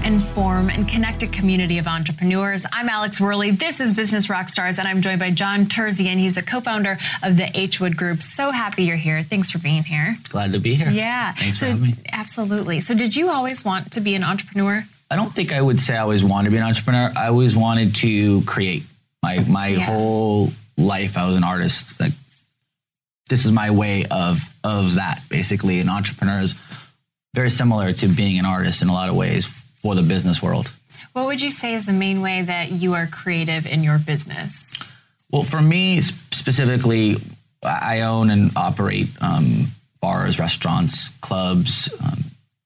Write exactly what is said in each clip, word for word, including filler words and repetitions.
and form and connect a community of entrepreneurs. I'm Alex Worley. This is Business Rockstars, and I'm joined by John Terzian. He's the co-founder of the H Wood Group. So happy you're here. Thanks for being here. Glad to be here. Yeah. Thanks so, for having me. Absolutely. So did you always want to be an entrepreneur? I don't think I would say I always wanted to be an entrepreneur. I always wanted to create. My my Yeah. whole life, I was an artist. Like, this is my way of of that, basically. An entrepreneur is very similar to being an artist in a lot of ways for the business world. What would you say is the main way that you are creative in your business? Well, for me specifically, I own and operate um, bars, restaurants, clubs. Um,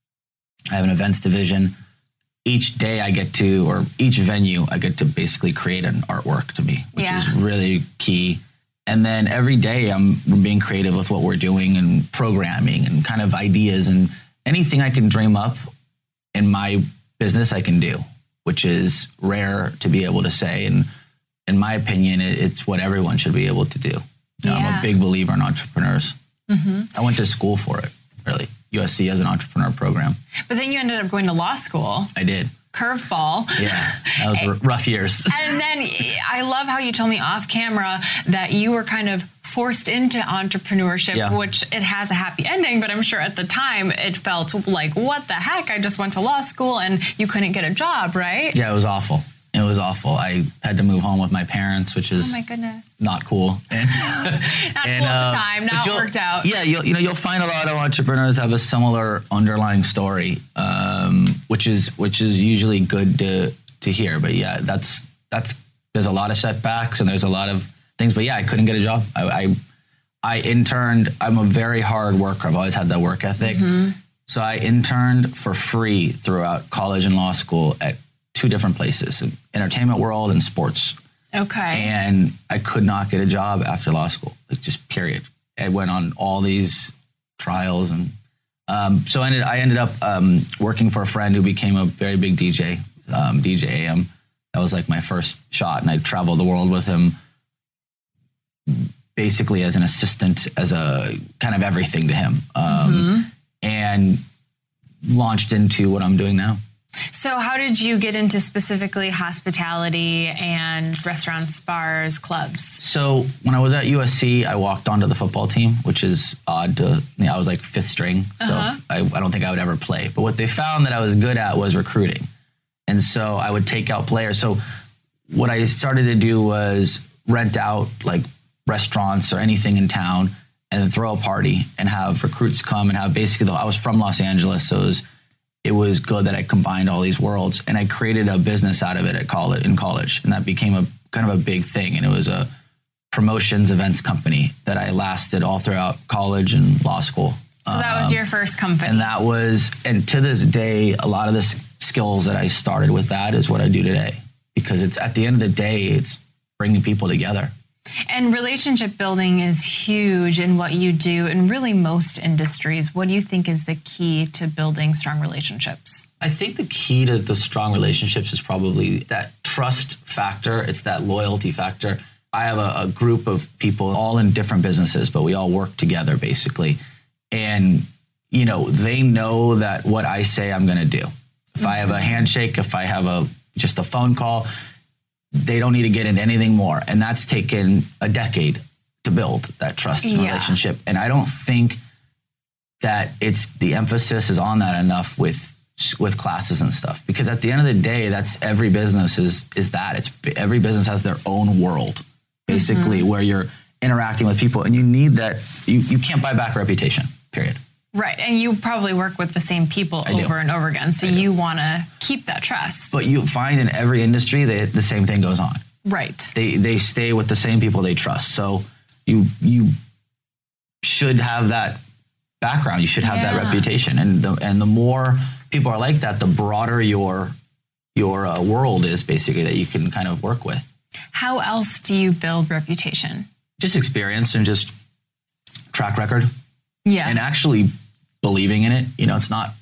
I have an events division. Each day I get to, or each venue, I get to basically create an artwork to me, which Yeah. is really key. And then every day I'm being creative with what we're doing and programming and kind of ideas, and anything I can dream up in my business I can do, which is rare to be able to say. And in my opinion, it, it's what everyone should be able to do. You know, Yeah. I'm a big believer in entrepreneurs. Mm-hmm. I went to school for it, really. U S C has an entrepreneur program. But then you ended up going to law school. I did. Curveball. Yeah, that was r- rough years. And then I love how you told me off camera that you were kind of forced into entrepreneurship, Yeah. which it has a happy ending, but I'm sure at the time it felt like, what the heck? I just went to law school and you couldn't get a job, right? Yeah, it was awful. It was awful. I had to move home with my parents, which is Oh my goodness. not cool. And, Not and, cool at uh, the time. but Now it you'll- worked out. Yeah, you'll, you know, you'll find a lot of entrepreneurs have a similar underlying story, um, which is which is usually good to to hear. But yeah, that's that's there's a lot of setbacks and there's a lot of things. But yeah, I couldn't get a job. I I, I interned. I'm a very hard worker. I've always had that work ethic. Mm-hmm. So I interned for free throughout college and law school at two different places, entertainment world and sports. Okay. And I could not get a job after law school, like just period. I went on all these trials. And um, so I ended, I ended up um, working for a friend who became a very big D J, um, D J A M. That was like my first shot. And I traveled the world with him basically as an assistant, as a kind of everything to him. Um, Mm-hmm. And launched into what I'm doing now. So how did you get into specifically hospitality and restaurants, bars, clubs? So when I was at U S C, I walked onto the football team, which is odd to, you know, I was like fifth string. So Uh-huh. I, I don't think I would ever play. But what they found that I was good at was recruiting. And so I would take out players. So what I started to do was rent out like restaurants or anything in town and then throw a party and have recruits come and have basically, the, I was from Los Angeles. So it was, it was good that I combined all these worlds, and I created a business out of it at college, in college. And that became a kind of a big thing. And it was a promotions events company that I lasted all throughout college and law school. So that was Um, your first company. And that was, and to this day, a lot of the s- skills that I started with that is what I do today. Because it's at the end of the day, it's bringing people together. And relationship building is huge in what you do in really most industries. What do you think is the key to building strong relationships? I think the key to the strong relationships is probably that trust factor. It's that loyalty factor. I have a, a group of people all in different businesses, but we all work together basically. And, you know, they know that what I say I'm going to do. If mm-hmm. I have a handshake, if I have a just a phone call, they don't need to get into anything more. And that's taken a decade to build that trust Yeah. relationship. And I don't think that it's the emphasis is on that enough with with classes and stuff. Because at the end of the day, that's every business is is that. It's every business has their own world, basically, mm-hmm. where you're interacting with people. And you need that. You, you can't buy back reputation, period. Right. And you probably work with the same people I over do. and over again. So you want to keep that trust. But you find in every industry that the same thing goes on. Right. They they stay with the same people they trust. So you you should have that background. You should have Yeah. that reputation. And the, and the more people are like that, the broader your your uh, world is basically that you can kind of work with. How else do you build reputation? Just experience and just track record. Yeah. And actually believing in it. You know, it's not,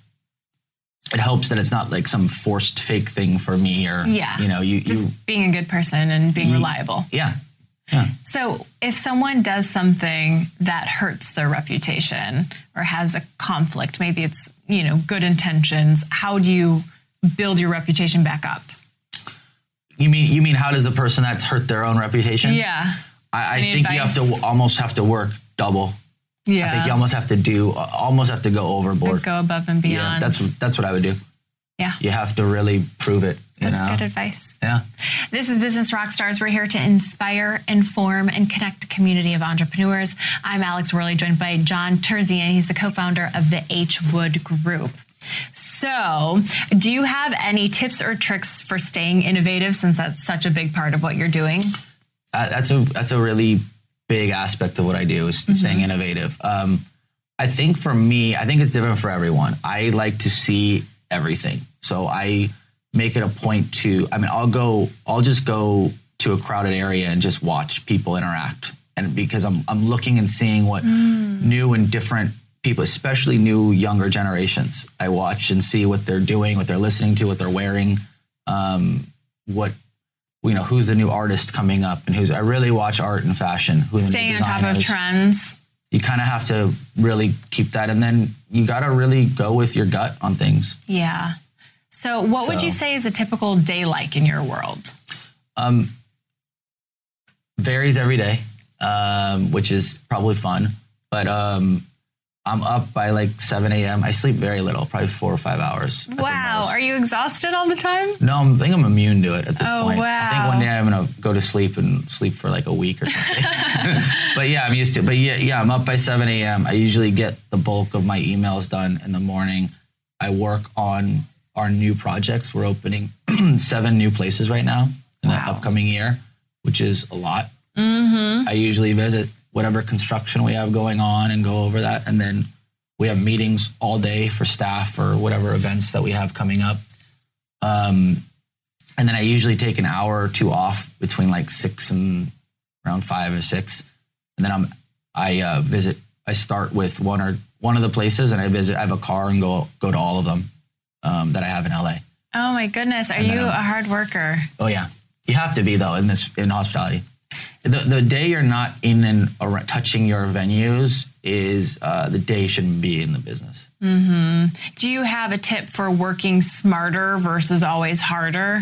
it helps that it's not like some forced fake thing for me or, Yeah. you know, you, Just you, being a good person and being you- reliable. yeah. Yeah. So if someone does something that hurts their reputation or has a conflict, maybe it's, you know, good intentions, how do you build your reputation back up? You mean you mean how does the person that's hurt their own reputation? Yeah. I, I think advice? you have to almost have to work double. Yeah. I think you almost have to do almost have to go overboard. Go above and beyond. Yeah, that's that's what I would do. Yeah. You have to really prove it. You That's know? good advice. Yeah. This is Business Rockstars. We're here to inspire, inform, and connect a community of entrepreneurs. I'm Alex Worley, joined by John Terzian. He's the co-founder of the H Wood Group. So, do you have any tips or tricks for staying innovative, since that's such a big part of what you're doing? Uh, that's a that's a really big aspect of what I do, is mm-hmm. staying innovative. Um, I think for me, I think it's different for everyone. I like to see everything. So I make it a point to, I mean, I'll go, I'll just go to a crowded area and just watch people interact. And because I'm, I'm looking and seeing what mm. new and different people, especially new younger generations, I watch and see what they're doing, what they're listening to, what they're wearing, um, what, you know, who's the new artist coming up, and who's, I really watch art and fashion. Who's Staying on top of trends. You kind of have to really keep that. And then you got to really go with your gut on things. Yeah. So what so, would you say is a typical day like in your world? Um, varies every day, um, which is probably fun. But um, I'm up by like seven a.m. I sleep very little, probably four or five hours. Wow. Are you exhausted all the time? No, I'm, I think I'm immune to it at this oh, point. Wow. I think one day I'm going to go to sleep and sleep for like a week or something. But yeah, I'm used to it. But yeah, yeah, I'm up by seven a.m. I usually get the bulk of my emails done in the morning. I work on our new projects. We're opening seven new places right now in wow. the upcoming year, which is a lot. Mm-hmm. I usually visit whatever construction we have going on and go over that. And then we have meetings all day for staff or whatever events that we have coming up. Um, and then I usually take an hour or two off between like six and around five or six. And then I'm, I uh, visit, I start with one or one of the places, and I visit, I have a car and go, go to all of them um, that I have in L A. Oh my goodness. Are and you a hard worker? Oh yeah. You have to be though in this, in hospitality. The the day you're not in and or touching your venues is uh, the day you shouldn't be in the business. Mm-hmm. Do you have a tip for working smarter versus always harder?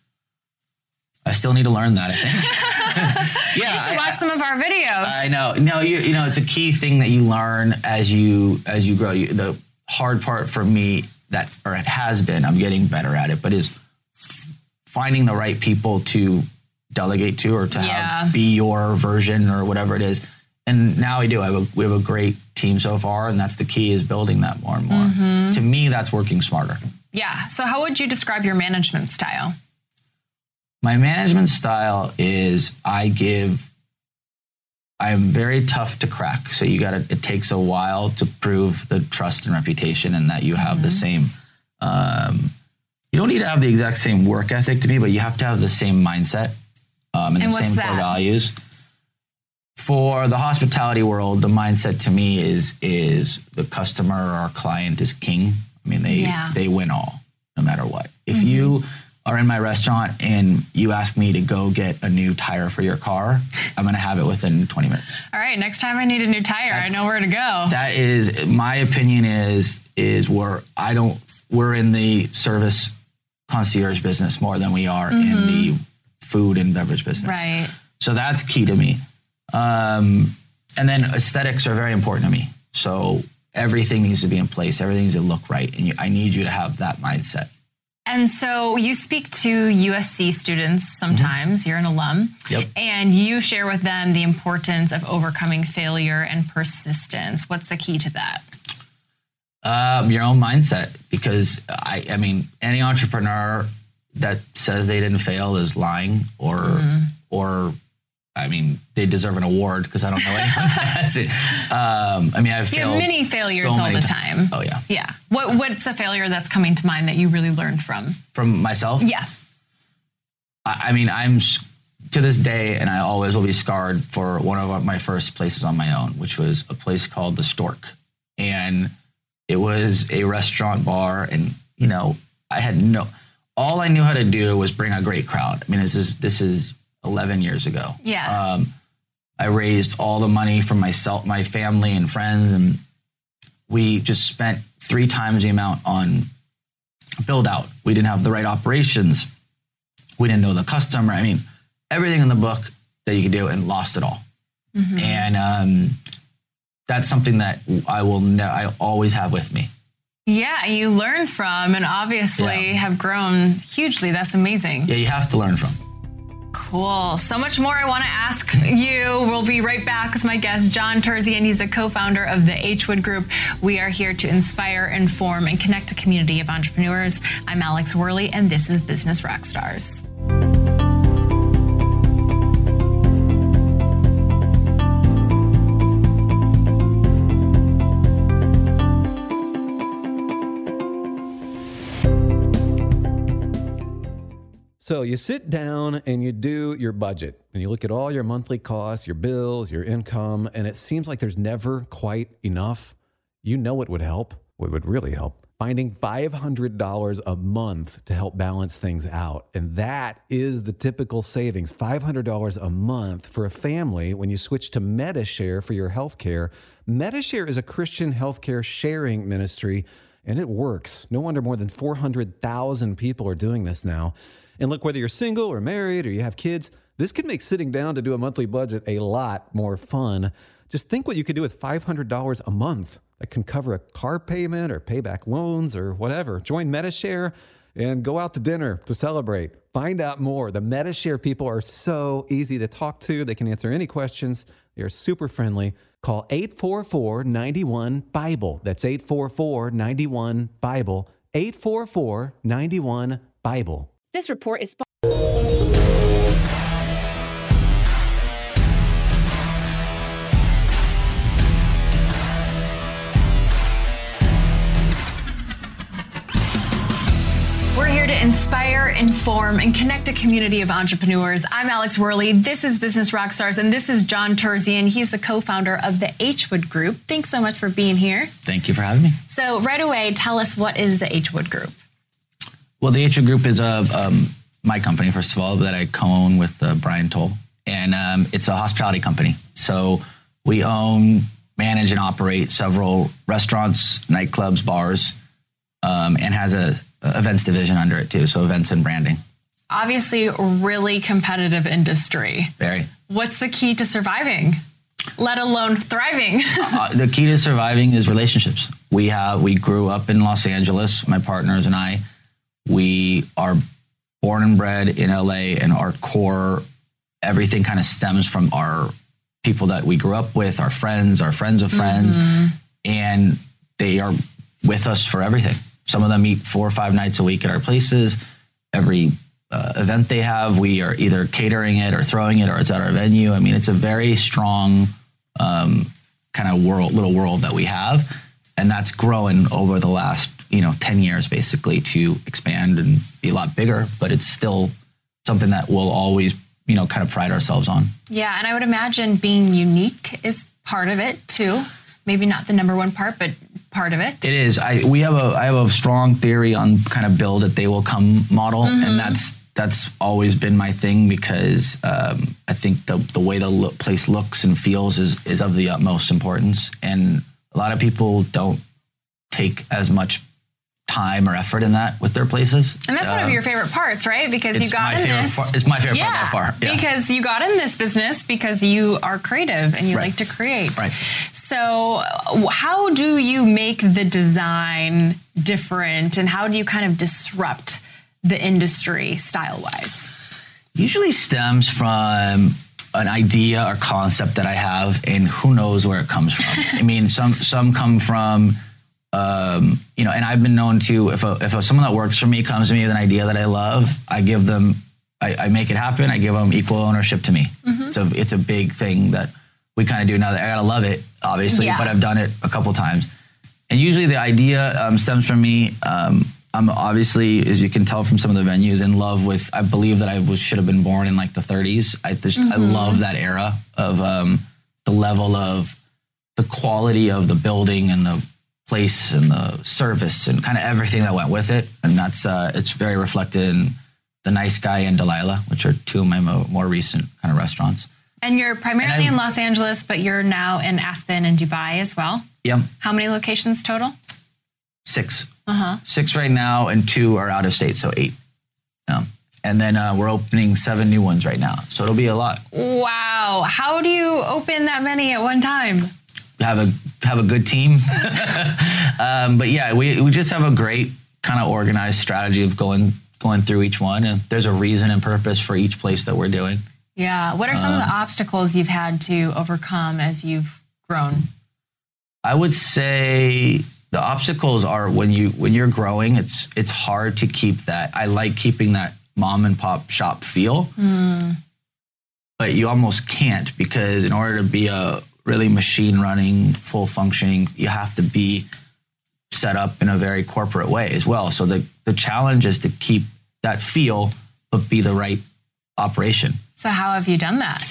I still need to learn that, I think. Yeah, you should watch I, some of our videos. I know. No, you you know, it's a key thing that you learn as you as you grow. You, the hard part for me that, or it has been, I'm getting better at it, but is finding the right people to delegate to, or to yeah. have be your version or whatever it is. And now we do. I have a, we have a great team so far, and that's the key, is building that more and more. Mm-hmm. To me, that's working smarter. Yeah. So how would you describe your management style? My management style is I give, I am very tough to crack. So you got to, it takes a while to prove the trust and reputation, and that you have mm-hmm. the same, um, you don't need to have the exact same work ethic to me, but you have to have the same mindset. Um, and, and the same that? core values. For the hospitality world, the mindset to me is is the customer or our client is king. I mean, they yeah. they win all, no matter what. If mm-hmm. you are in my restaurant and you ask me to go get a new tire for your car, I'm going to have it within twenty minutes. All right, next time I need a new tire, That's, I know where to go. That is, my opinion is is where I don't. We're in the service concierge business more than we are mm-hmm. in the food and beverage business. Right. So that's key to me. Um, and then aesthetics are very important to me. So everything needs to be in place. Everything needs to look right. And you, I need you to have that mindset. And so you speak to U S C students sometimes. Mm-hmm. You're an alum. Yep. And you share with them the importance of overcoming failure and persistence. What's the key to that? Um, your own mindset. Because, I, I mean, any entrepreneur that says they didn't fail is lying, or, mm-hmm. or, I mean, they deserve an award, because I don't know anyone that has it. Um, I mean, I've you failed have many failures so all the t- time. Oh yeah. Yeah. What What's the failure that's coming to mind that you really learned from? From myself? Yeah. I, I mean, I'm to this day, and I always will be scarred for one of my first places on my own, which was a place called The Stork. And it was a restaurant bar, and, you know, I had no... All I knew how to do was bring a great crowd. I mean, this is this is eleven years ago. Yeah. Um, I raised all the money from myself, my family, and friends, and we just spent three times the amount on build out. We didn't have the right operations. We didn't know the customer. I mean, everything in the book that you could do, and lost it all. Mm-hmm. And um, that's something that I will ne- I always have with me. Yeah, you learn from, and obviously yeah. have grown hugely. That's amazing. Yeah, you have to learn from. Cool. So much more I want to ask you. We'll be right back with my guest, John Terzian. He's the co-founder of the H Wood Group. We are here to inspire, inform, and connect a community of entrepreneurs. I'm Alex Worley, and this is Business Rockstars. So you sit down and you do your budget and you look at all your monthly costs, your bills, your income, and it seems like there's never quite enough. You know what would help? What would really help? Finding five hundred dollars a month to help balance things out. And that is the typical savings, five hundred dollars a month for a family when you switch to Medi-Share for your healthcare. Medi-Share is a Christian healthcare sharing ministry, and it works. No wonder more than four hundred thousand people are doing this now. And look, whether you're single or married or you have kids, this can make sitting down to do a monthly budget a lot more fun. Just think what you could do with five hundred dollars a month. That can cover a car payment or pay back loans or whatever. Join Medi-Share and go out to dinner to celebrate. Find out more. The Medi-Share people are so easy to talk to. They can answer any questions. They are super friendly. Call eight four four, nine one, BIBLE. That's eight four four, nine one, BIBLE. eight four four, nine one, BIBLE. This report is We're here to inspire, inform, and connect a community of entrepreneurs. I'm Alex Worley. This is Business Rockstars, and this is John Terzian. He's the co-founder of the H Wood Group. Thanks so much for being here. Thank you for having me. So right away, tell us, what is the H Wood Group? Well, the H Wood Group is a um, my company, first of all, that I co-own with uh, Brian Toll. And um, it's a hospitality company. So we own, manage, and operate several restaurants, nightclubs, bars, um, and has a, a events division under it too. So events and branding. Obviously, a really competitive industry. Very. What's the key to surviving, let alone thriving? uh, the key to surviving is relationships. We have, we grew up in Los Angeles, my partners and I. We are born and bred in L A, and our core, everything kind of stems from our people that we grew up with, our friends, our friends of friends, mm-hmm. and they are with us for everything. Some of them eat four or five nights a week at our places. Every uh, event they have, we are either catering it or throwing it, or it's at our venue. I mean, it's a very strong um, kind of world, little world that we have, and that's growing over the last you know, ten years basically to expand and be a lot bigger, but it's still something that we'll always, you know, kind of pride ourselves on. Yeah. And I would imagine being unique is part of it too. Maybe not the number one part, but part of it. It is. I, we have a, I have a strong theory on kind of build it, they will come model. Mm-hmm. And that's, that's always been my thing because um, I think the, the way the lo- place looks and feels is, is of the utmost importance. And a lot of people don't take as much time or effort in that with their places. And that's um, one of your favorite parts, right? Because you got in this. Part, it's my favorite yeah, part by far. Yeah. Because you got in this business because you are creative and you right. like to create. Right. So how do you make the design different, and how do you kind of disrupt the industry style-wise? Usually stems from an idea or concept that I have, and who knows where it comes from. I mean, some some come from Um, you know, and I've been known to, if a, if a, someone that works for me comes to me with an idea that I love, I give them, I, I make it happen. I give them equal ownership to me. Mm-hmm. So it's a big thing that we kind of do now. That I gotta love it, obviously, yeah. but I've done it a couple times. And usually the idea um, stems from me. Um, I'm obviously, as you can tell from some of the venues, in love with, I believe that I was, should have been born in like the thirties. I just, mm-hmm. I love that era of um, the level of the quality of the building and the place and the service and kind of everything that went with it. And that's, uh, it's very reflected in The Nice Guy and Delilah, which are two of my mo- more recent kind of restaurants. And you're primarily and in Los Angeles, but you're now in Aspen and Dubai as well. Yeah. How many locations total? Six. Uh-huh. Six right now, and two are out of state, so eight. Um, and then uh, we're opening seven new ones right now, so it'll be a lot. Wow. How do you open that many at one time? Have a have a good team. um, but yeah, we, we just have a great kind of organized strategy of going going through each one, and there's a reason and purpose for each place that we're doing. Yeah. What are some um, of the obstacles you've had to overcome as you've grown? I would say the obstacles are when you when you're growing, it's it's hard to keep that. I like keeping that mom and pop shop feel, mm. but you almost can't, because in order to be a really machine running, full functioning, you have to be set up in a very corporate way as well. So the, the challenge is to keep that feel, but be the right operation. So how have you done that?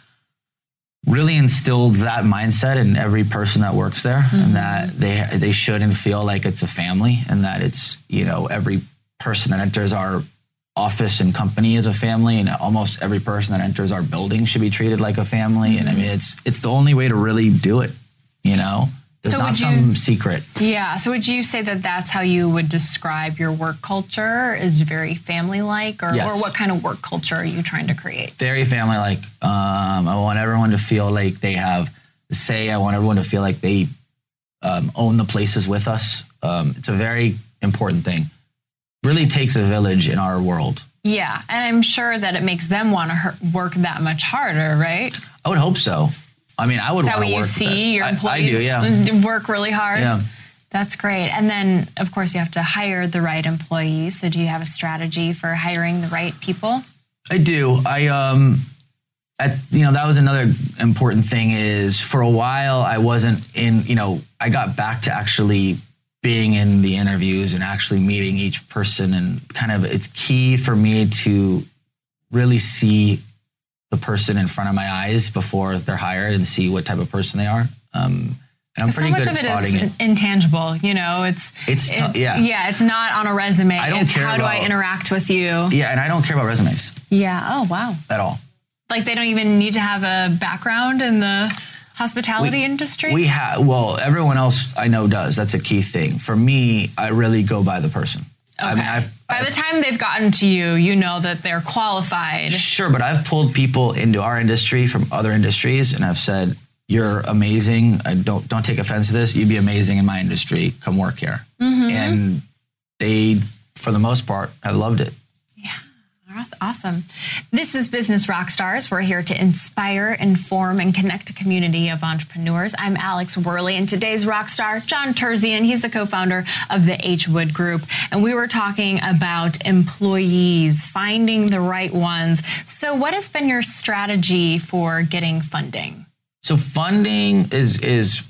Really instilled that mindset in every person that works there, mm-hmm. and that they they shouldn't feel like it's a family, and that it's, you know, every person that enters our office and company is a family, and almost every person that enters our building should be treated like a family. Mm-hmm. And I mean, it's it's the only way to really do it, you know? There's so not some you, secret. Yeah. So would you say that that's how you would describe your work culture, is very family-like, or, yes. or what kind of work culture are you trying to create? Very family-like. Um, I want everyone to feel like they have a say. I want everyone to feel like they um, own the places with us. Um, it's a very important thing. Really takes a village in our world. Yeah. And I'm sure that it makes them want to work that much harder, right? I would hope so. I mean, I would want to work. Is that what you see your employees I, I do, yeah. work really hard? Yeah. That's great. And then, of course, you have to hire the right employees. So do you have a strategy for hiring the right people? I do. I, um, at, you know, that was another important thing is for a while I wasn't in, you know, I got back to actually being in the interviews and actually meeting each person, and kind of, it's key for me to really see the person in front of my eyes before they're hired and see what type of person they are. Um, and I'm pretty so much good at of spotting it. Is it. Intangible, you know, it's, it's, t- it's yeah. yeah, it's not on a resume. I don't it's care how about, do I interact with you? Yeah. And I don't care about resumes. Yeah. Oh, wow. At all. Like they don't even need to have a background in the hospitality we, industry? We have, well, everyone else I know does. That's a key thing. For me, I really go by the person. Okay. I mean, I've, by I've, the time they've gotten to you, you know that they're qualified. Sure, but I've pulled people into our industry from other industries, and I've said, "You're amazing. I don't don't take offense to this. You'd be amazing in my industry. Come work here." Mm-hmm. And they, for the most part, have loved it. Yeah, that's awesome. This is Business Rockstars. We're here to inspire, inform, and connect a community of entrepreneurs. I'm Alex Worley, and today's rock star, John Terzian. He's the co-founder of the H. Wood Group. And we were talking about employees, finding the right ones. So what has been your strategy for getting funding? So funding is, is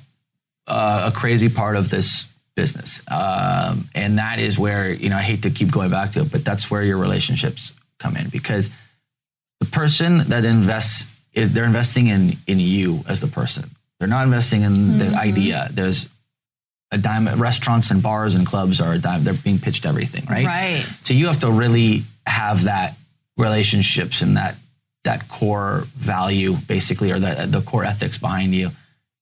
uh, a crazy part of this business. Um, and that is where, you know, I hate to keep going back to it, but that's where your relationships come in, because the person that invests is they're investing in in you as the person. They're not investing in mm-hmm. the idea. There's a dime. Restaurants and bars and clubs are a dime. They're being pitched everything, right? Right. So you have to really have that relationships and that that core value, basically, or the the core ethics behind you.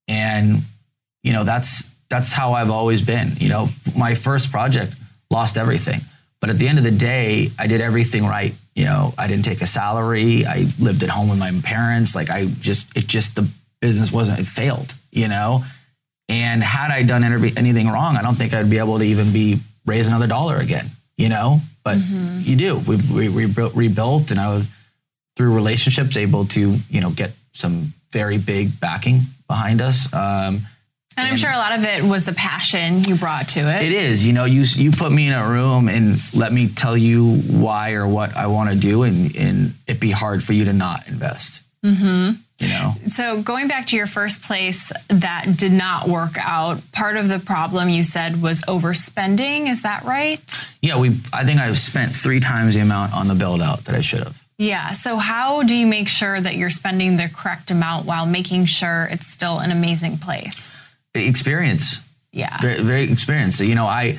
And you know, that's that's how I've always been. You know, my first project lost everything. But at the end of the day, I did everything right. You know, I didn't take a salary. I lived at home with my parents. Like I just, it just, the business wasn't, it failed, you know? And had I done anything wrong, I don't think I'd be able to even be, raise another dollar again, you know? But mm-hmm. you do. We, we, we rebuilt, rebuilt, and I was, through relationships, able to, you know, get some very big backing behind us. Um, And I'm sure a lot of it was the passion you brought to it. It is. You know, you you put me in a room and let me tell you why or what I want to do, and, and it'd be hard for you to not invest. Mm-hmm. You know? So going back to your first place that did not work out, part of the problem you said was overspending. Is that right? Yeah, we. I think I've spent three times the amount on the build out that I should have. Yeah. So how do you make sure that you're spending the correct amount while making sure it's still an amazing place? Experience. Yeah. Very, very experience. You know, I,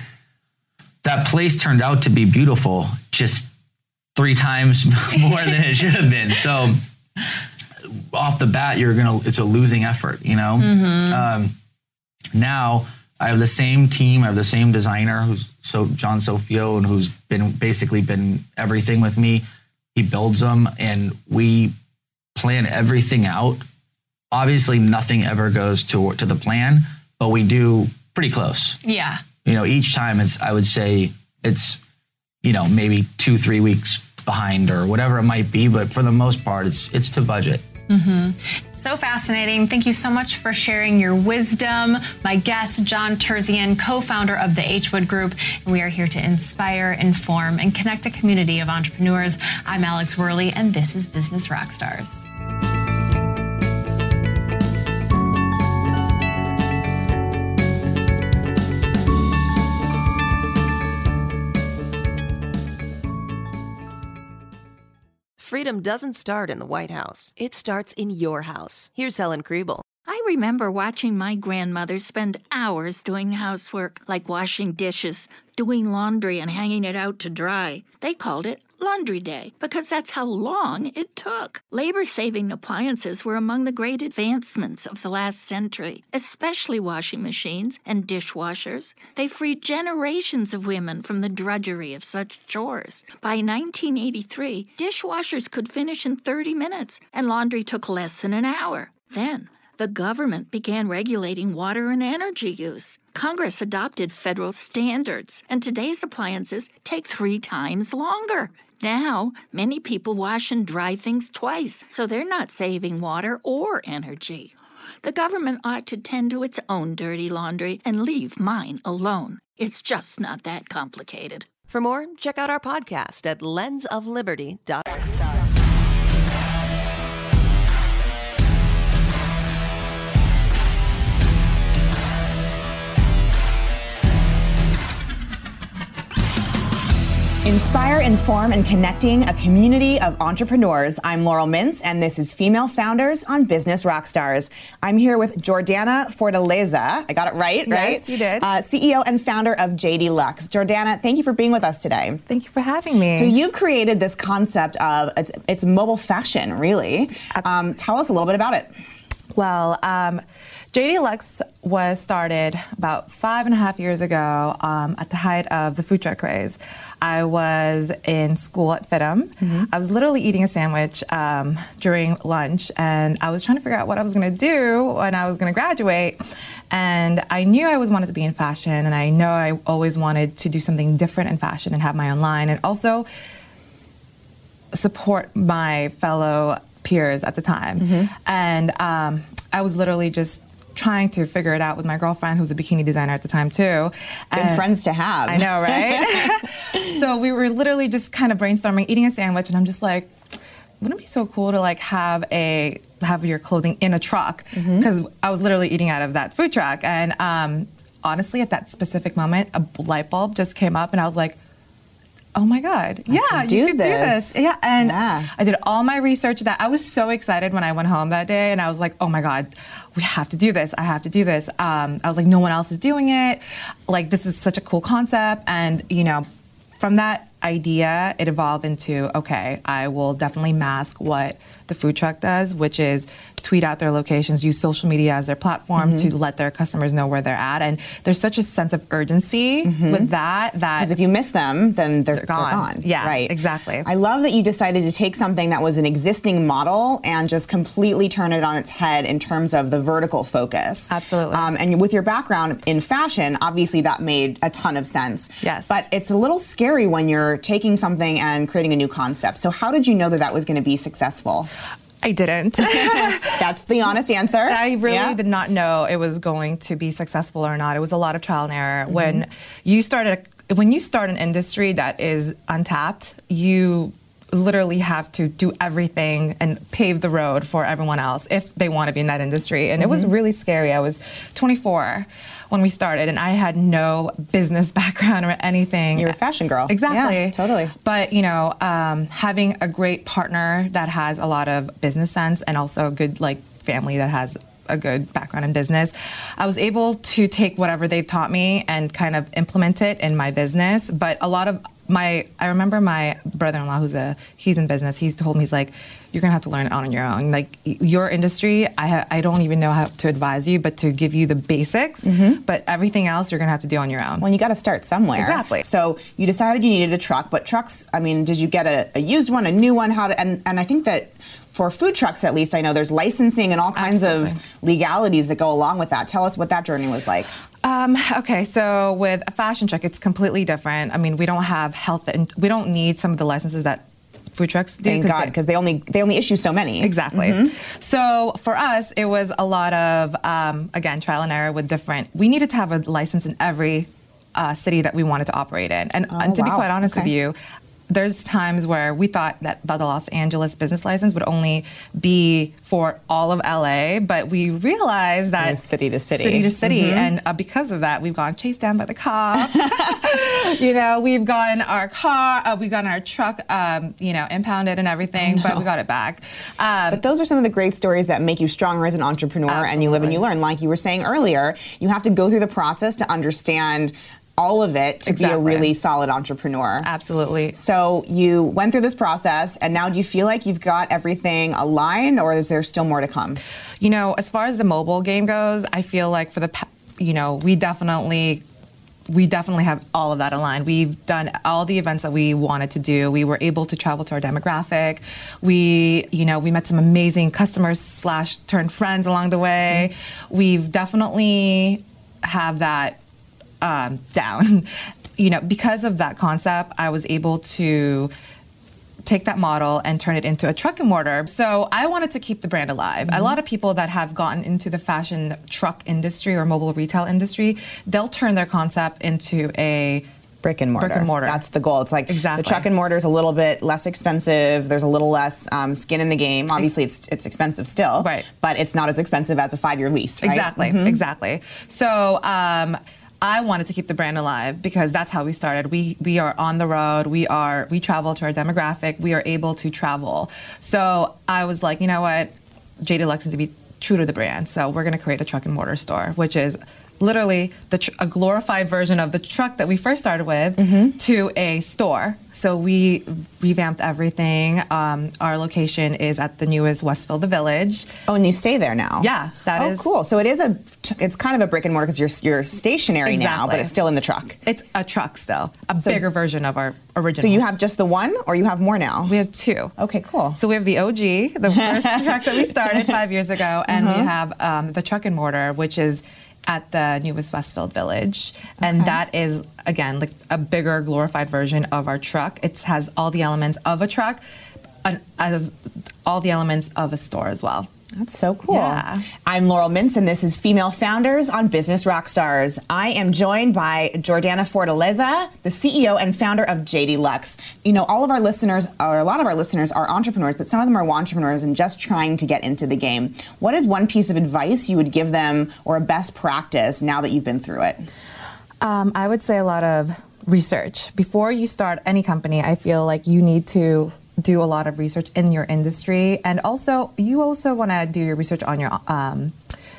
that place turned out to be beautiful, just three times more than it should have been. So off the bat, you're going to, it's a losing effort, you know? Mm-hmm. Um, now I have the same team. I have the same designer, who's so John Sofio, and who's been basically been everything with me. He builds them, and we plan everything out. Obviously, nothing ever goes to to the plan, but we do pretty close. Yeah. You know, each time it's, I would say it's, you know, maybe two, three weeks behind or whatever it might be. But for the most part, it's it's to budget. Mm-hmm. So fascinating. Thank you so much for sharing your wisdom. My guest, John Terzian, co-founder of the H Wood Group. And we are here to inspire, inform, and connect a community of entrepreneurs. I'm Alex Worley, and this is Business Rockstars. Freedom doesn't start in the White House. It starts in your house. Here's Helen Kriebel. I remember watching my grandmother spend hours doing housework, like washing dishes, doing laundry, and hanging it out to dry. They called it Laundry Day because that's how long it took. Labor-saving appliances were among the great advancements of the last century, especially washing machines and dishwashers. They freed generations of women from the drudgery of such chores. By nineteen eighty-three, dishwashers could finish in thirty minutes, and laundry took less than an hour. Then, the government began regulating water and energy use. Congress adopted federal standards, and today's appliances take three times longer. Now, many people wash and dry things twice, so they're not saving water or energy. The government ought to tend to its own dirty laundry and leave mine alone. It's just not that complicated. For more, check out our podcast at lens of liberty dot org. Inspire, inform, and connecting a community of entrepreneurs. I'm Laurel Mintz, and this is Female Founders on Business Rockstars. I'm here with Jordana Fortaleza. I got it right, yes, right? Yes, you did. Uh, C E O and founder of J D Luxe. Jordana, thank you for being with us today. Thank you for having me. So you've created this concept of, it's, it's mobile fashion, really. Um, tell us a little bit about it. Well, um, J D Luxe was started about five and a half years ago um, at the height of the food truck craze. I was in school at FITM. Mm-hmm. I was literally eating a sandwich um, during lunch, and I was trying to figure out what I was going to do when I was going to graduate. And I knew I always wanted to be in fashion, and I know I always wanted to do something different in fashion and have my own line, and also support my fellow peers at the time. Mm-hmm. And um, I was literally just trying to figure it out with my girlfriend, who's a bikini designer at the time too. Good and friends to have. I know, right? So we were literally just kind of brainstorming, eating a sandwich, and I'm just like, wouldn't it be so cool to like have a have your clothing in a truck? Because mm-hmm. I was literally eating out of that food truck, and um, honestly, at that specific moment, a light bulb just came up, and I was like, oh my God, yeah, I you could this. do this. Yeah, and yeah. I did all my research. That I was so excited when I went home that day, and I was like, oh my God, we have to do this. I have to do this. Um, I was like, no one else is doing it. Like, this is such a cool concept. And, you know, from that idea, it evolved into, okay, I will definitely mask what the food truck does, which is tweet out their locations, use social media as their platform mm-hmm. to let their customers know where they're at. And there's such a sense of urgency mm-hmm. with that that because if you miss them, then they're, they're, gone. they're gone. Yeah, right. Exactly. I love that you decided to take something that was an existing model and just completely turn it on its head in terms of the vertical focus. Absolutely. Um, and with your background in fashion, obviously that made a ton of sense. Yes. But it's a little scary when you're taking something and creating a new concept. So how did you know that that was going to be successful? I didn't. That's the honest answer. I really yeah. did not know it was going to be successful or not. It was a lot of trial and error. Mm-hmm. When you started, when you start an industry that is untapped, you literally have to do everything and pave the road for everyone else if they want to be in that industry. And mm-hmm. it was really scary. I was twenty-four when we started, and I had no business background or anything. You're a fashion girl. Exactly. Yeah, totally. But, you know, um, having a great partner that has a lot of business sense and also a good, like, family that has a good background in business, I was able to take whatever they've taught me and kind of implement it in my business. But a lot of my, I remember my brother-in-law, who's a, he's in business. He's told me, he's like, you're gonna have to learn it on your own. Like your industry, I ha- I don't even know how to advise you, but to give you the basics. Mm-hmm. But everything else, you're gonna have to do on your own. Well, you got to start somewhere. Exactly. So you decided you needed a truck, but trucks. I mean, did you get a, a used one, a new one? How to? And and I think that for food trucks, at least, I know there's licensing and all kinds Absolutely. of legalities that go along with that. Tell us what that journey was like. Um, okay, so with a fashion truck, it's completely different. I mean, we don't have health, and we don't need some of the licenses that food trucks do. Thank God, because they only they only issue so many. Exactly. Mm-hmm. So for us, it was a lot of um, again trial and error with different. We needed to have a license in every uh, city that we wanted to operate in, and, Oh, and to wow. be quite honest Okay. with you, there's times where we thought that the Los Angeles business license would only be for all of L A, but we realized that It was city to city. city to city, and uh, because of that, we've gone chased down by the cops. You know, we've gotten our car, uh, we've gotten our truck, um, you know, impounded and everything, but we got it back. Um, But those are some of the great stories that make you stronger as an entrepreneur, and you live and you learn. Like you were saying earlier, you have to go through the process to understand all of it to Exactly. be a really solid entrepreneur. Absolutely. So you went through this process, and now do you feel like you've got everything aligned, or is there still more to come? You know, as far as the mobile game goes, I feel like for the, pa- you know, we definitely, we definitely have all of that aligned. We've done all the events that we wanted to do. We were able to travel to our demographic. We, you know, we met some amazing customers slash turned friends along the way. Mm-hmm. We've definitely have that um, down. You know, because of that concept, I was able to take that model and turn it into a truck and mortar. So I wanted to keep the brand alive. Mm-hmm. A lot of people that have gotten into the fashion truck industry or mobile retail industry, they'll turn their concept into a Brick and mortar. Brick and mortar. That's the goal. It's like Exactly. the truck and mortar is a little bit less expensive. There's a little less um, skin in the game. Obviously, it's it's expensive still, Right. but it's not as expensive as a five-year lease, right? Exactly, Mhm. exactly. So um, I wanted to keep the brand alive because that's how we started. We we are on the road. We are we travel to our demographic. We are able to travel. So I was like, you know what, J D Luxe needs to be true to the brand. So we're going to create a truck and mortar store, which is literally the tr- a glorified version of the truck that we first started with mm-hmm. to a store. So we revamped everything. Um, our location is at the newest Westfield The Village. Oh, and you stay there now? Yeah, that oh, is. Oh, cool. So it is a, it's kind of a brick and mortar because you're you're stationary now, Exactly. but it's still in the truck. It's a truck still, a So- bigger version of our original. So you have just the one, or you have more now? We have two. Okay, cool. So we have the O G, the first truck that we started five years ago, and we have um, the truck and mortar, which is at the newest Westfield Village. And Okay. that is, again, like a bigger, glorified version of our truck. It has all the elements of a truck, and as all the elements of a store as well. That's so cool. Yeah. I'm Laurel Mintz, and this is Female Founders on Business Rockstars. I am joined by Jordana Fortaleza, the C E O and founder of J D Luxe. You know, all of our listeners, or a lot of our listeners, are entrepreneurs, but some of them are entrepreneurs and just trying to get into the game. What is one piece of advice you would give them, or a best practice now that you've been through it? Um, I would say a lot of research. Before you start any company, I feel like you need to do a lot of research in your industry, and also you also want to do your research on your um,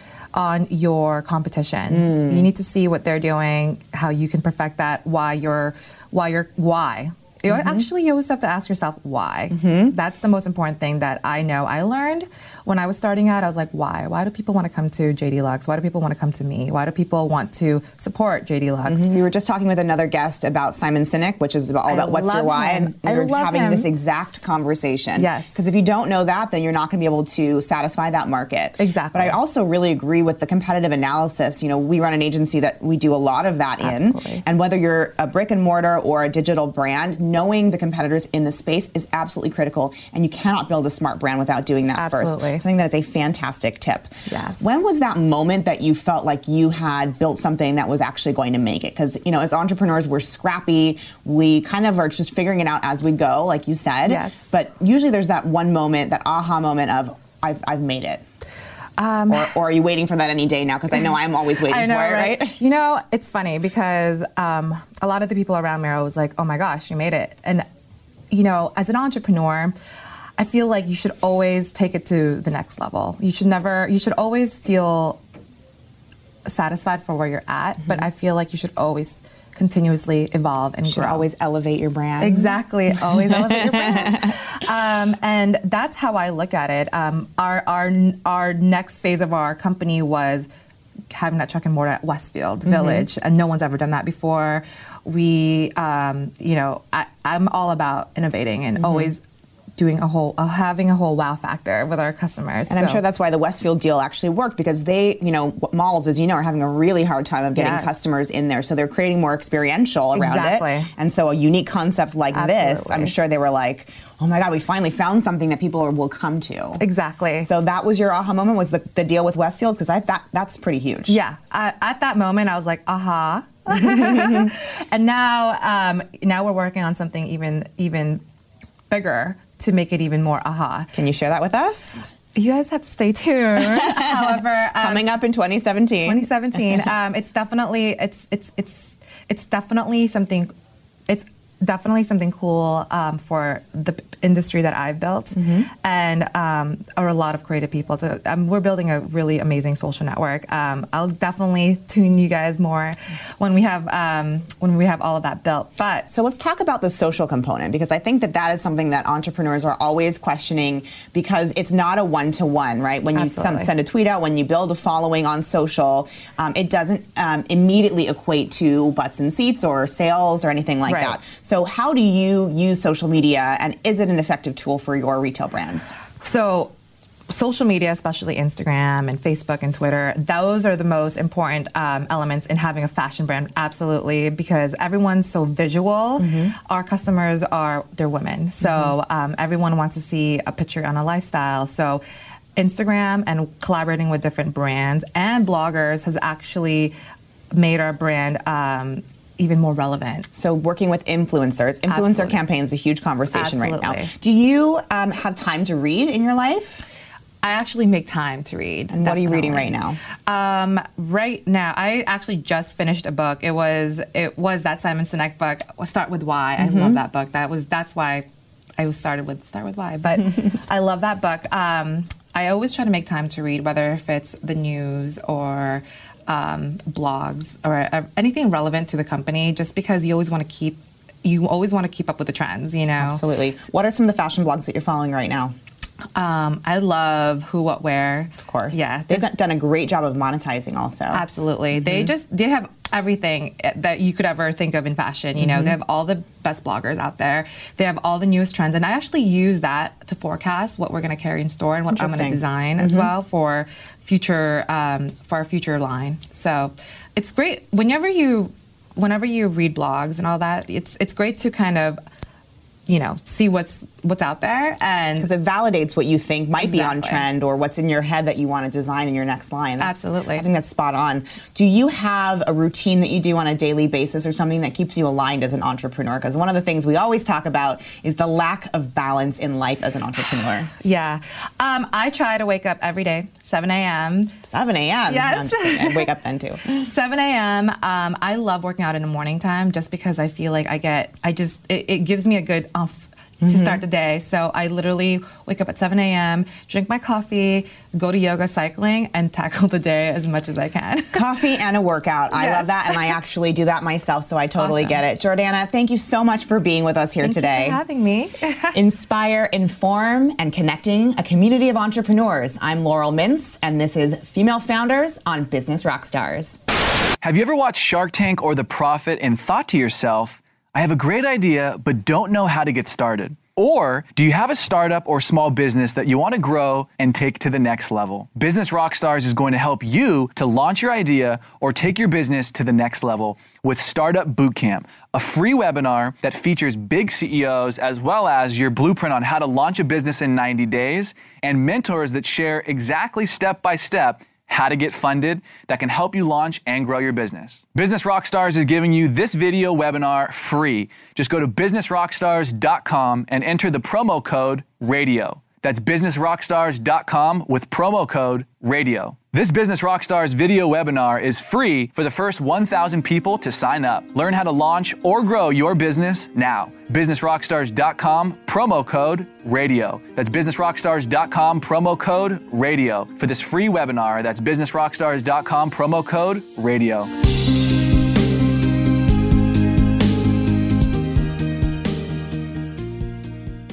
on your competition. Mm. You need to see what they're doing, how you can perfect that, why you're why you're why. Mm-hmm. Actually, you always have to ask yourself why. Mm-hmm. That's the most important thing that I know I learned when I was starting out. I was like, why? Why do people want to come to J D Luxe? Why do people want to come to me? Why do people want to support J D Luxe? Mm-hmm. We were just talking with another guest about Simon Sinek, which is about all I about what's your love why, him. and we I were love having him. this exact conversation. Yes. Because if you don't know that, then you're not going to be able to satisfy that market. Exactly. But I also really agree with the competitive analysis. You know, we run an agency that we do a lot of that Absolutely. in. And whether you're a brick and mortar or a digital brand, knowing the competitors in the space is absolutely critical. And you cannot build a smart brand without doing that Absolutely. first. I think that is a fantastic tip. Yes. When was that moment that you felt like you had built something that was actually going to make it? Because, you know, as entrepreneurs, we're scrappy. We kind of are just figuring it out as we go, like you said. Yes. But usually there's that one moment, that aha moment of, I've, I've made it. Um, or, or are you waiting for that any day now? Because I know I'm always waiting I know, for it, right? right? You know, it's funny because um, a lot of the people around me are always like, oh my gosh, you made it. And, you know, as an entrepreneur, I feel like you should always take it to the next level. You should never, you should always feel satisfied for where you're at, mm-hmm. but I feel like you should always continuously evolve and You should grow. always elevate your brand. Exactly, always elevate your brand. Um, and that's how I look at it. Um, our our our next phase of our company was having that truck and mortar at Westfield mm-hmm. Village, and no one's ever done that before. We, um, you know, I, I'm all about innovating and mm-hmm. always doing a whole, uh, having a whole wow factor with our customers. And so. I'm sure that's why the Westfield deal actually worked, because they, you know, malls, as you know, are having a really hard time of getting yes. customers in there. So they're creating more experiential around exactly. it. And so a unique concept like Absolutely. this, I'm sure they were like, oh my God, we finally found something that people will come to. Exactly. So that was your aha moment, was the, the deal with Westfield? Because I thought that's pretty huge. Yeah. I, at that moment, I was like, aha. And now, um, now we're working on something even, even bigger to make it even more aha. Can you share that with us? You guys have to stay tuned. However, um, coming up in twenty seventeen. twenty seventeen. um, it's definitely it's it's it's it's definitely something. It's definitely something cool um, for the industry that I've built, mm-hmm. and um, are a lot of creative people. To, um, we're building a really amazing social network. Um, I'll definitely tune you guys more when we have um, when we have all of that built. But so let's talk about the social component, because I think that that is something that entrepreneurs are always questioning, because it's not a one-to-one, right? When you some, send a tweet out, when you build a following on social, um, it doesn't um, immediately equate to butts and seats or sales or anything like right. that. So how do you use social media, and is it an effective tool for your retail brands? So social media, especially Instagram and Facebook and Twitter, those are the most important um, elements in having a fashion brand, absolutely, because everyone's so visual. Mm-hmm. Our customers are, they're women. So mm-hmm. um, everyone wants to see a picture on a lifestyle. So Instagram and collaborating with different brands and bloggers has actually made our brand um, even more relevant. So working with influencers, influencer Absolutely. campaigns is a huge conversation Absolutely. right now. Do you um, have time to read in your life? I actually make time to read. And definitely. What are you reading right now? Um, right now, I actually just finished a book. It was it was that Simon Sinek book, Start With Why. Mm-hmm. I love that book. That was that's why I was started with Start With Why. But I love that book. Um, I always try to make time to read, whether if it's the news or Um, blogs or uh, anything relevant to the company, just because you always want to keep, you always want to keep up with the trends, you know? Absolutely. What are some of the fashion blogs that you're following right now? Um, I love Who, What, Where. Of course. Yeah. They've done a great job of monetizing also. Absolutely. Mm-hmm. They just, they have everything that you could ever think of in fashion. You know, mm-hmm. they have all the best bloggers out there. They have all the newest trends. And I actually use that to forecast what we're going to carry in store and what I'm going to design mm-hmm. as well for future, um, for our future line. So it's great. Whenever you, whenever you read blogs and all that, it's, it's great to kind of, you know, see what's what's out there, and because it validates what you think might exactly. be on trend or what's in your head that you want to design in your next line. That's, Absolutely, I think that's spot on. Do you have a routine that you do on a daily basis, or something that keeps you aligned as an entrepreneur? Because one of the things we always talk about is the lack of balance in life as an entrepreneur. Yeah, um, I try to wake up every day, seven a.m. seven a.m. Yes, no, I wake up then too. seven a.m. Um, I love working out in the morning time, just because I feel like I get, I just, it, it gives me a good umph to mm-hmm. start the day. So I literally wake up at seven a.m., drink my coffee, go to yoga, cycling, and tackle the day as much as I can. Coffee and a workout. I yes. love that, and I actually do that myself, so I totally awesome. get it. Jordana, thank you so much for being with us here thank today. You for having me. Inspire, inform, and connecting a community of entrepreneurs. I'm Laurel Mintz, and this is Female Founders on Business Rockstars. Have you ever watched Shark Tank or The Profit and thought to yourself, I have a great idea, but don't know how to get started? Or do you have a startup or small business that you want to grow and take to the next level? Business Rockstars is going to help you to launch your idea or take your business to the next level with Startup Bootcamp, a free webinar that features big C E Os as well as your blueprint on how to launch a business in ninety days and mentors that share exactly step by step how to get funded that can help you launch and grow your business. Business Rockstars is giving you this video webinar free. Just go to business rockstars dot com and enter the promo code RADIO. That's business rockstars dot com with promo code RADIO. This Business Rockstars video webinar is free for the first one thousand people to sign up. Learn how to launch or grow your business now. business rockstars dot com, promo code RADIO. That's business rockstars dot com, promo code RADIO. For this free webinar, that's business rockstars dot com, promo code RADIO.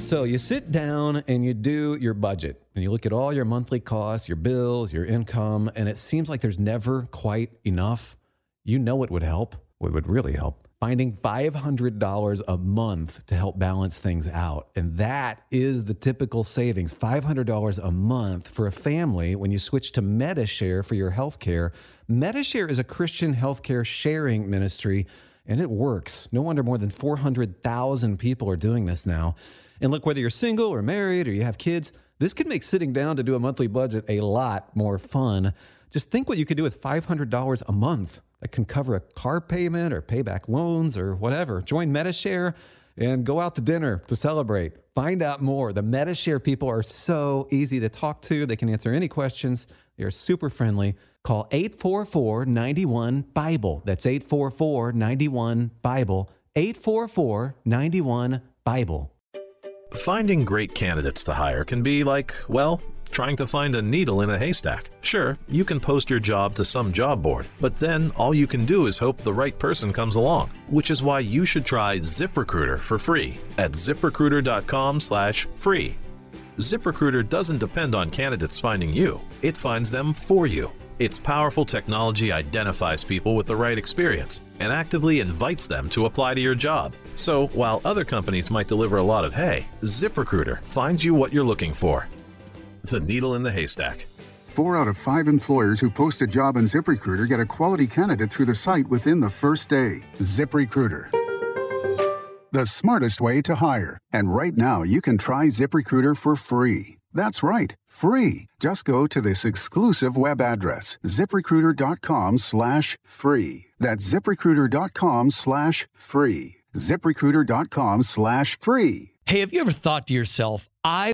So you sit down and you do your budget and you look at all your monthly costs, your bills, your income, and it seems like there's never quite enough. You know what would help? What would really help? Finding five hundred dollars a month to help balance things out. And that is the typical savings, five hundred dollars a month for a family when you switch to Medi-Share for your healthcare. Medi-Share is a Christian healthcare sharing ministry, and it works. No wonder more than four hundred thousand people are doing this now. And look, whether you're single or married or you have kids, this can make sitting down to do a monthly budget a lot more fun. Just think what you could do with five hundred dollars a month. That can cover a car payment or pay back loans or whatever. Join Medi-Share and go out to dinner to celebrate. Find out more. The Medi-Share people are so easy to talk to. They can answer any questions. They are super friendly. Call eight four four, nine one, BIBLE. That's eight four four, nine one, BIBLE. eight four four, nine one, BIBLE. Finding great candidates to hire can be like, well, trying to find a needle in a haystack. Sure, you can post your job to some job board, but then all you can do is hope the right person comes along, which is why you should try ZipRecruiter for free at ZipRecruiter.com slash free. ZipRecruiter doesn't depend on candidates finding you. It finds them for you. Its powerful technology identifies people with the right experience and actively invites them to apply to your job. So while other companies might deliver a lot of hay, ZipRecruiter finds you what you're looking for. The needle in the haystack. Four out of five employers who post a job on ZipRecruiter get a quality candidate through the site within the first day. ZipRecruiter, the smartest way to hire. And right now, you can try ZipRecruiter for free. That's right, free. Just go to this exclusive web address, ZipRecruiter.com slash free. That's ZipRecruiter.com slash free. ZipRecruiter.com slash free. Hey, have you ever thought to yourself, I...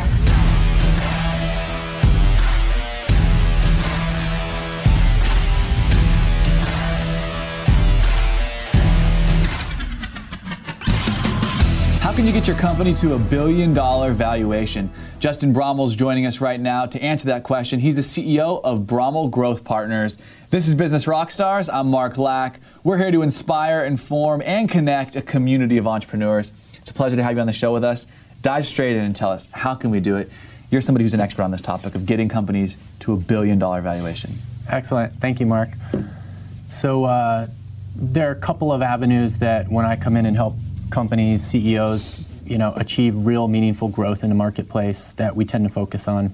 How can you get your company to a billion dollar valuation? Justin Brommel's joining us right now to answer that question. He's the C E O of Brommel Growth Partners. This is Business Rockstars. I'm Mark Lack. We're here to inspire, inform, and connect a community of entrepreneurs. It's a pleasure to have you on the show with us. Dive straight in and tell us, how can we do it? You're somebody who's an expert on this topic of getting companies to a billion dollar valuation. Excellent. Thank you, Mark. So uh, there are a couple of avenues that when I come in and help companies, C E Os, you know, achieve real meaningful growth in the marketplace that we tend to focus on.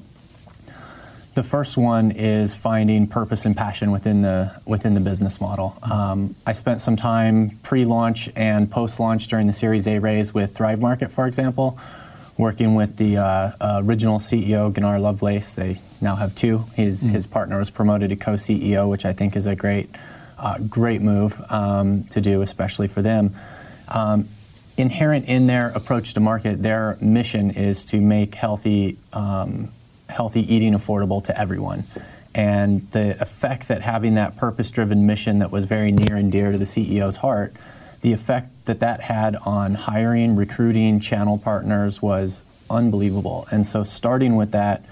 The first one is finding purpose and passion within the within the business model. Um, I spent some time pre-launch and post-launch during the Series A raise with Thrive Market, for example, working with the uh, uh, original C E O, Gunnar Lovelace. They now have two. His mm. his partner was promoted to co-C E O, which I think is a great uh, great move um, to do, especially for them. Um, Inherent in their approach to market, their mission is to make healthy um, healthy eating affordable to everyone. And the effect that having that purpose-driven mission that was very near and dear to the C E O's heart, the effect that that had on hiring, recruiting, channel partners was unbelievable. And so starting with that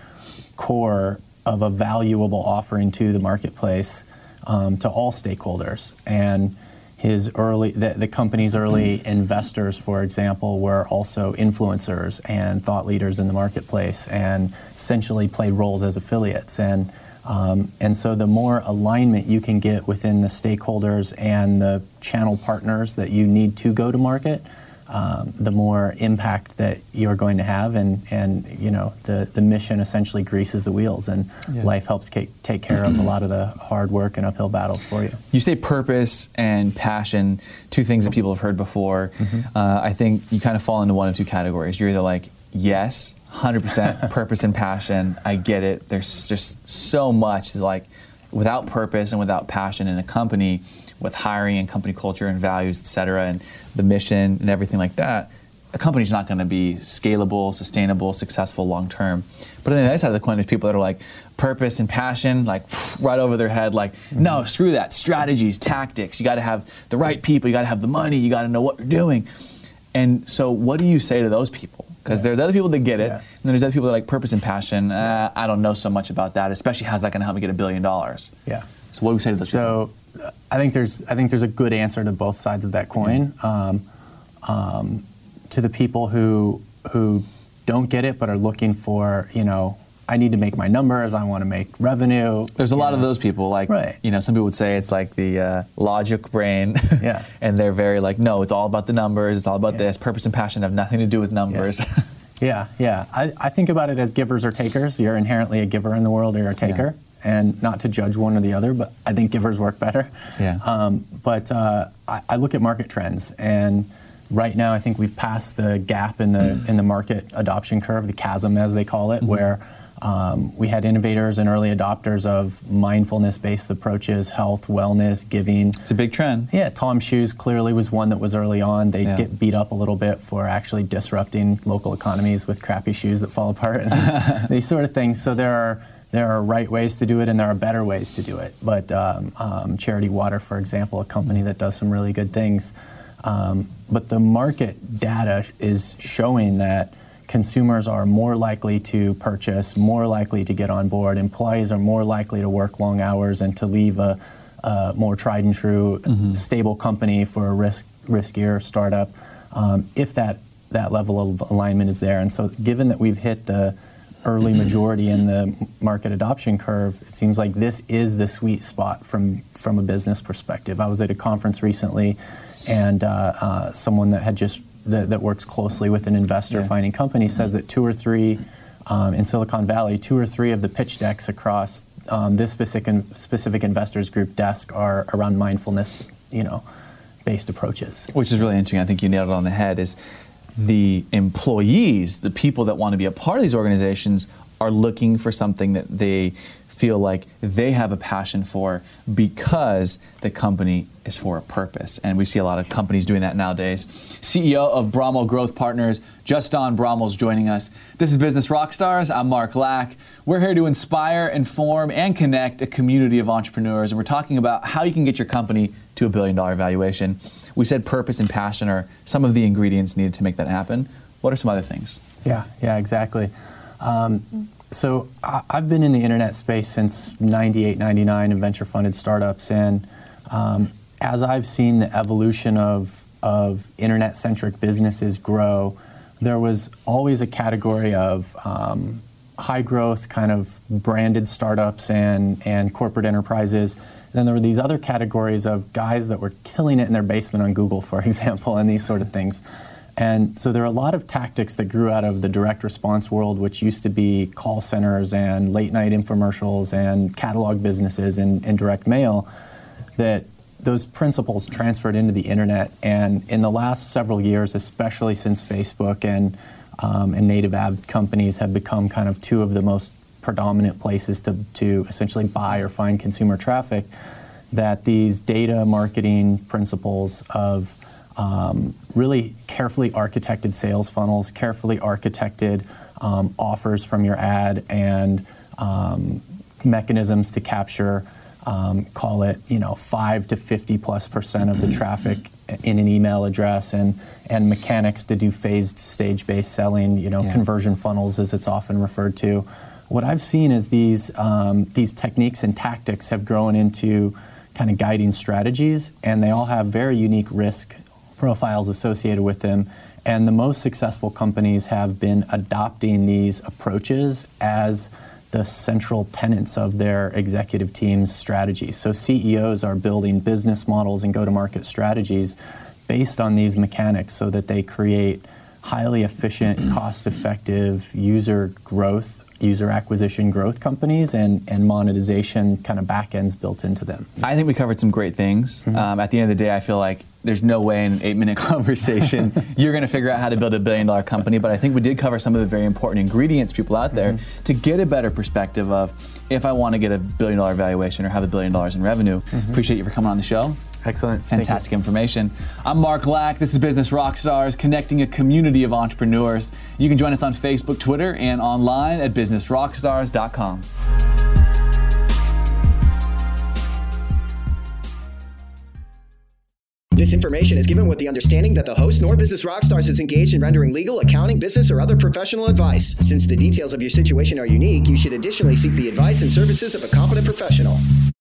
core of a valuable offering to the marketplace um, to all stakeholders. And His early, the, the company's early investors, for example, were also influencers and thought leaders in the marketplace, and essentially played roles as affiliates. And um, and so, the more alignment you can get within the stakeholders and the channel partners that you need to go to market, um, the more impact that you're going to have, and and you know the the mission essentially greases the wheels, and yeah. life helps ca- take care of a lot of the hard work and uphill battles for you. You say purpose and passion, two things that people have heard before. Mm-hmm. Uh, I think you kind of fall into one of two categories. You're either like, yes, one hundred percent purpose and passion, I get it. There's just so much, like, without purpose and without passion in a company, with hiring and company culture and values, et cetera, and the mission and everything like that, a company's not going to be scalable, sustainable, successful long term. But on the other side of the coin, there's people that are like, purpose and passion, like right over their head, like, mm-hmm. no, screw that. Strategies, tactics, you got to have the right people, you got to have the money, you got to know what you're doing. And so what do you say to those people? Because yeah. there's other people that get it, yeah. and then there's other people that are like, purpose and passion, uh, I don't know so much about that, especially how's that going to help me get a billion dollars? Yeah. So what do we say to those so, people? So I think there's I think there's a good answer to both sides of that coin. Mm-hmm. Um, um, to the people who who don't get it but are looking for, you know, I need to make my numbers, I want to make revenue. There's a lot know. of those people, like, right. you know, some people would say it's like the uh, logic brain. Yeah. And they're very like, no, it's all about the numbers, it's all about Yeah. this. Purpose and passion have nothing to do with numbers. Yeah, yeah. yeah. I, I think about it as givers or takers. You're inherently a giver in the world or you're a taker. Yeah. And not to judge one or the other, but I think givers work better. Yeah. Um, but uh, I, I look at market trends, and right now I think we've passed the gap in the mm. in the market adoption curve, the chasm as they call it, mm-hmm. where Um, we had innovators and early adopters of mindfulness-based approaches, health, wellness, giving. It's a big trend. Yeah, Tom's Shoes clearly was one that was early on. They Yeah. get beat up a little bit for actually disrupting local economies with crappy shoes that fall apart and these sort of things. So there are there are right ways to do it and there are better ways to do it. But um, um, Charity Water, for example, a company that does some really good things. Um, but the market data is showing that consumers are more likely to purchase, more likely to get on board. Employees are more likely to work long hours and to leave a, a more tried and true, mm-hmm. stable company for a risk riskier startup, um, if that that level of alignment is there. And so, given that we've hit the early majority in the market adoption curve, it seems like this is the sweet spot from from a business perspective. I was at a conference recently, and uh, uh, someone that had just That, that works closely with an investor Yeah. finding company says that two or three um, in Silicon Valley, two or three of the pitch decks across um, this specific specific investors group desk are around mindfulness, you know, based approaches. Which is really interesting. I think you nailed it on the head. Is the employees, the people that want to be a part of these organizations, are looking for something that they feel like they have a passion for because the company is for a purpose. And we see a lot of companies doing that nowadays. C E O of Brommel Growth Partners, Justin Brommel's joining us. This is Business Rockstars. I'm Mark Lack. We're here to inspire, inform, and connect a community of entrepreneurs. And we're talking about how you can get your company to a billion dollar valuation. We said purpose and passion are some of the ingredients needed to make that happen. What are some other things? Yeah, yeah, exactly. Um, So I've been in the internet space since ninety-eight, ninety-nine in venture-funded startups, and um, as I've seen the evolution of, of internet-centric businesses grow, there was always a category of um, high-growth kind of branded startups and, and corporate enterprises. Then there were these other categories of guys that were killing it in their basement on Google, for example, and these sort of things. And so there are a lot of tactics that grew out of the direct response world, which used to be call centers and late night infomercials and catalog businesses and, and direct mail, that those principles transferred into the internet. And in the last several years, especially since Facebook and, um, and native ad companies have become kind of two of the most predominant places to, to essentially buy or find consumer traffic, that these data marketing principles of Um, really carefully architected sales funnels, carefully architected um, offers from your ad, and um, mechanisms to capture, um, call it, you know, five to fifty plus percent of the traffic in an email address, and and mechanics to do phased stage-based selling, you know, Yeah. conversion funnels as it's often referred to. What I've seen is these um, these techniques and tactics have grown into kind of guiding strategies, and they all have very unique risk profiles associated with them. And the most successful companies have been adopting these approaches as the central tenets of their executive team's strategy. So C E Os are building business models and go-to-market strategies based on these mechanics so that they create highly efficient, cost-effective user growth, user acquisition growth companies, and, and monetization kind of back-ends built into them. I think we covered some great things. Mm-hmm. Um, at the end of the day, I feel like there's no way in an eight-minute conversation you're going to figure out how to build a billion-dollar company, but I think we did cover some of the very important ingredients people out there mm-hmm. to get a better perspective of if I want to get a billion-dollar valuation or have a billion dollars in revenue. Mm-hmm. Appreciate you for coming on the show. Excellent. Fantastic information. I'm Mark Lack. This is Business Rockstars, connecting a community of entrepreneurs. You can join us on Facebook, Twitter, and online at business rockstars dot com. This information is given with the understanding that the host nor Business Rockstars is engaged in rendering legal, accounting, business, or other professional advice. Since the details of your situation are unique, you should additionally seek the advice and services of a competent professional.